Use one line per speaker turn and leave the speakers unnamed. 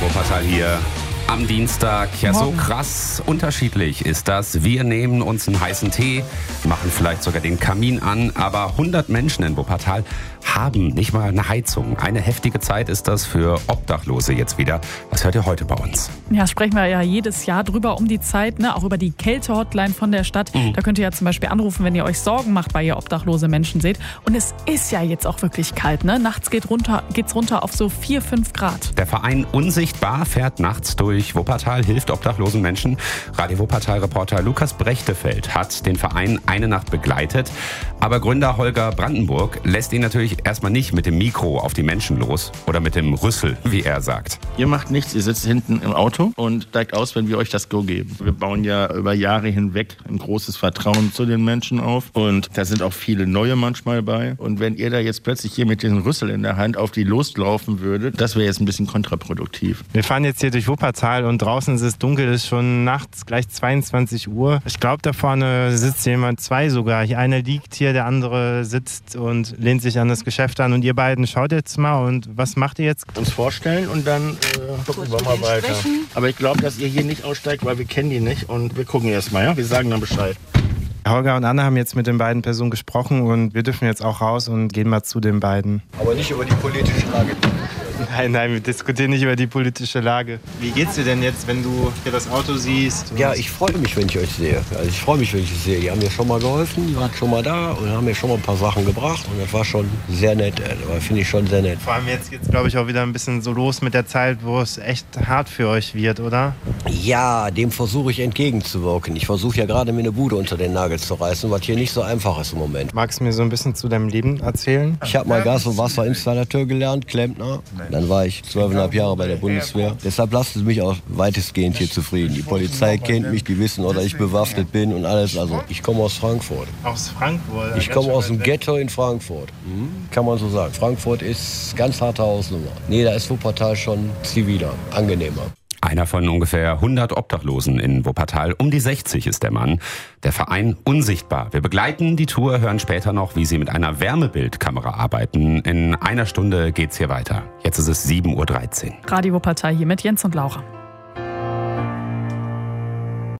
Wuppertal hier am Dienstag. Ja, so krass unterschiedlich ist das. Wir nehmen uns einen heißen Tee, machen vielleicht sogar den Kamin an, aber 100 Menschen in Wuppertal haben nicht mal eine Heizung. Eine heftige Zeit ist das für Obdachlose jetzt wieder. Was hört ihr heute bei uns?
Ja, sprechen wir ja jedes Jahr drüber um die Zeit, ne? Auch über die Kälte-Hotline von der Stadt. Da könnt ihr ja zum Beispiel anrufen, wenn ihr euch Sorgen macht, weil ihr obdachlose Menschen seht. Und es ist ja jetzt auch wirklich kalt, ne? Nachts geht's runter auf so 4-5 Grad.
Der Verein Unsichtbar fährt nachts durch Wuppertal, hilft obdachlosen Menschen. Radio Wuppertal-Reporter Lukas Brechtefeld hat den Verein eine Nacht begleitet. Aber Gründer Holger Brandenburg lässt ihn natürlich erstmal nicht mit dem Mikro auf die Menschen los oder mit dem Rüssel, wie er sagt.
Ihr macht nichts, ihr sitzt hinten im Auto und steigt aus, wenn wir euch das Go geben. Wir bauen ja über Jahre hinweg ein großes Vertrauen zu den Menschen auf und da sind auch viele neue manchmal bei. Und wenn ihr da jetzt plötzlich hier mit diesem Rüssel in der Hand auf die loslaufen würdet, das wäre jetzt ein bisschen kontraproduktiv.
Wir fahren jetzt hier durch Wuppertal und draußen ist es dunkel, es ist schon nachts gleich 22 Uhr. Ich glaube, da vorne sitzt jemand, zwei sogar. Einer liegt hier, der andere sitzt und lehnt sich an das Geschäft an. Und ihr beiden schaut jetzt mal und was macht ihr jetzt?
Uns vorstellen und dann gucken wir mal weiter. Aber ich glaube, dass ihr hier nicht aussteigt, weil wir kennen die nicht und wir gucken erst mal, ja? Wir sagen dann Bescheid.
Holger und Anna haben jetzt mit den beiden Personen gesprochen und wir dürfen jetzt auch raus und gehen mal zu den beiden.
Aber nicht über die politische Lage.
Nein, wir diskutieren nicht über die politische Lage. Wie geht's dir denn jetzt, wenn du hier das Auto siehst?
Ja, ich freue mich, wenn ich euch sehe. Also ich freue mich, wenn ich euch sehe. Die haben mir schon mal geholfen, die waren schon mal da und haben mir schon mal ein paar Sachen gebracht. Und das war schon sehr nett, finde ich schon sehr nett.
Vor allem jetzt geht's, glaube ich, auch wieder ein bisschen so los mit der Zeit, wo es echt hart für euch wird, oder?
Ja, dem versuche ich entgegenzuwirken. Ich versuche ja gerade, mir eine Bude unter den Nagel zu reißen, was hier nicht so einfach ist im Moment.
Magst du mir so ein bisschen zu deinem Leben erzählen?
Ich habe mal Gas- und Wasserinstallateur gelernt, Klempner. Dann war ich 12,5 Jahre bei der Bundeswehr. Deshalb lasst es mich auch weitestgehend hier zufrieden. Die Polizei kennt mich, die wissen, dass ich bewaffnet bin und alles. Also ich komme aus Frankfurt.
Aus Frankfurt?
Ich komme aus dem Ghetto in Frankfurt. Kann man so sagen. Frankfurt ist ganz harte Hausnummer. Nee, da ist Wuppertal schon ziviler, angenehmer.
Einer von ungefähr 100 Obdachlosen in Wuppertal. Um die 60 ist der Mann. Der Verein Unsichtbar. Wir begleiten die Tour, hören später noch, wie sie mit einer Wärmebildkamera arbeiten. In einer Stunde geht's hier weiter. Jetzt ist es 7:13 Uhr.
Radio Wuppertal hier mit Jens und Laura.